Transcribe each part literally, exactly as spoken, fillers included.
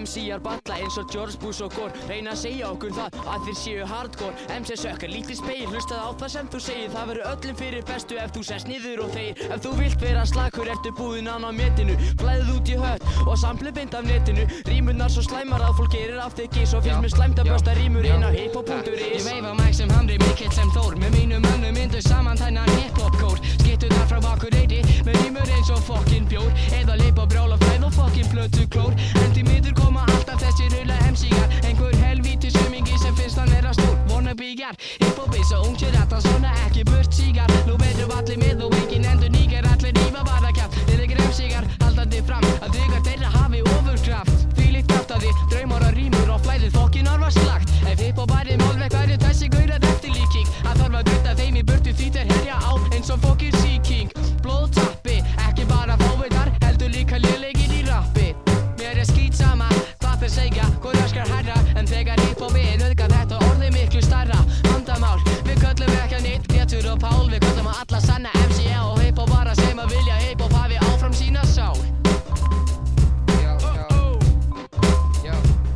M C-ar balla eins og George Bush og Gore reyna að segja okkur það að þeir séu hardcore. M C sökkar lítið speil, hlustaðu á það sem þú segir. Það verður öllum fyrir bestu ef þú sest niður og þegir. Ef þú vilt vera slakur ertu búinn án á metinu. Flæðið út í hött og samplið beint af netinu. Rímurnar svo slæmar að fólk gerir af þig gís og finnst mér slæmt að börsta rímur inn á hiphop punktur is. Ég veifa mæk sem Hamri, mikill sem Þór. Með mínum mönnum myndu saman þennan hiphop kór. Skitturnar frá Akureyri með rímur eins og fokkin bjór. Eða leip og brjál og fræð og fokkin plötu klór. En því miður koma alltaf þessi rulla M C-gar. Einhver helvíti sumingi sem finnst hann vera stór. Wannabe-gar, hiphopið svo ung sér þetta svona ekki burt sígar. Nú veitum allir með og enginn endur nýgar. Allir rífa bara kjaft, þeir ekki M C-gar. Haldandi fram að dugar þeirra hafi ofurkraft. Þvílíkt kraftaði, draumar og rímur og flæðið fokkin orfa slagt. Ef hiphop væri málverk væri þessi gaurar eftirlíking. Að þarf að drutta þeim í burtu því þeir herja á eins og fokkin Sea-King. Blóðtappi, ekki bara fávitar, heldur líka lélegir í rappi. Mér er skít sama hvað þeir segja, hvor öskar herra. En þegar hiphopi er auðgat þetta orðið miklu starra. Vandamál, við köllum ekki að neitt Pétur og Pál, við köllum að alla sanna M C A og hiphop bara sem að vilja hiphop hafi áfram sína sál. Já, já, já.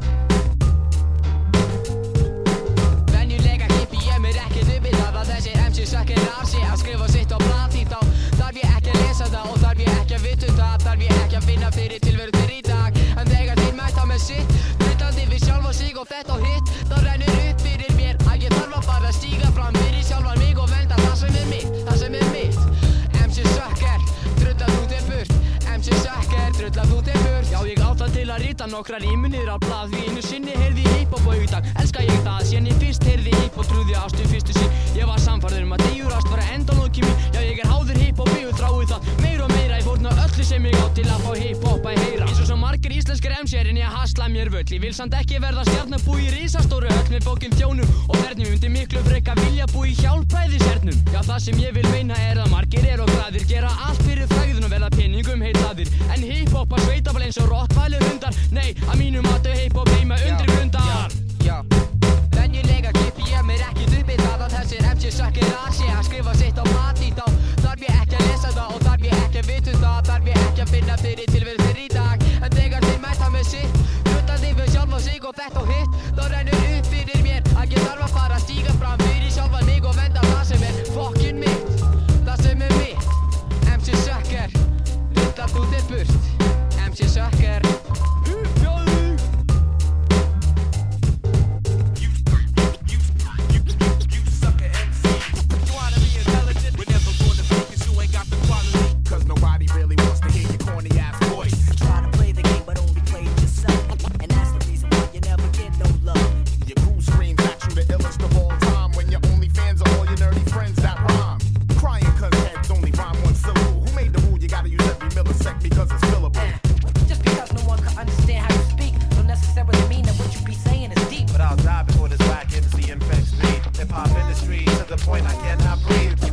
Venjulega hippi ég mér ekkert upp í það að þessi M C sökkir af sig að skrifa sitt á blað því þá þarf ég ekki að lesa það og þarf ég ekki að vita það, þarf ég ekki að finna fyrir tilveru þér í dag. En þegar þeir mæta með sitt, drullandi við sjálfa sig og þetta og hitt, þá rennur upp fyrir mér að ég þarf að bara stíga fram fyrir sjálfan mig og venda það sem er mitt, það sem er mitt. M C sökkar, drullað út er burt, M C sökkar, drullað út er burt. Já, ég á það til að rita nokkra rímur niður á blað því einu sinni heyrði ég hiphop og hugtak. Elska ég það, síðan ég fyrst heyrði hiphop trúði ástu fyrstu sín. Ég var samfærður um að deyjurast var að enda loki mín. Já, ég er háður hiphop og þrái það meira og meira. Ég fórna öllu sem ég á til að fá hiphop að heyra. Eins og svo margir íslenskir M C-er en ég hasla mér völl. Ég vil samt ekki verða stjarnabú í risastóru höll með fokkin þjónum og þernum. Myndi miklu freka vilja bú í hjálpræðishernum. Já, það sem ég vil meina er að margir er og græðir gera allt fyrir frægðun og verða peningum heitlaðir. En hiphop að sveitafæl eins og rottvælir hundar. Nei, að mínum matu hiphop heima undri grundar. Já, venjulega kippi ég mér ekkert upp í það að þessir M C sökkir af sig að skrifa sitt á blað því þá þarf ég ekki að lesa það og þarf ég ekki að vita það, þarf ég ekki að finna fyrir tilveru þér í dag. En þegar þeir mæta með sitt, drullandi við sjálfa sig og þetta og hitt, þá rennur upp fyrir mér að ég þarf að fara að stíga fram fyrir sjálfan mig og venda það sem er fokkin mitt, það sem er mitt. M C sökkar, drullað út er burt, M C sökkar. Hip-hop industry to the point I cannot breathe.